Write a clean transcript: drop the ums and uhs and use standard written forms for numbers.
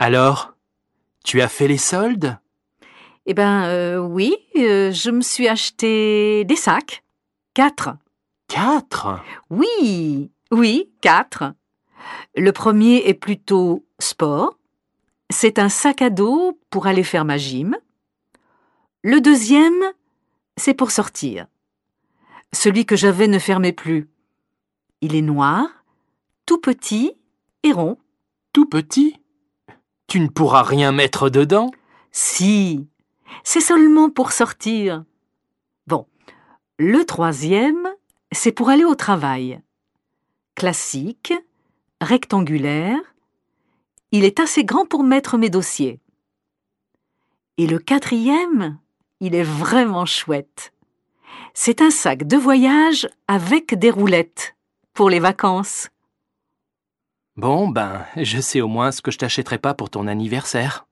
Alors, tu as fait les soldes? Oui, je me suis acheté des sacs. 4. 4? Oui, 4. Le premier est plutôt sport. C'est un sac à dos pour aller faire ma gym. Le deuxième, c'est pour sortir. Celui que j'avais ne fermait plus. Il est noir, tout petit et rond. Tout petit? Tu ne pourras rien mettre dedans? Si, c'est seulement pour sortir. Bon, le troisième, c'est pour aller au travail. Classique, rectangulaire. Il est assez grand pour mettre mes dossiers. Et le quatrième, il est vraiment chouette. C'est un sac de voyage avec des roulettes pour les vacances. Bon, je sais au moins ce que je t'achèterai pas pour ton anniversaire.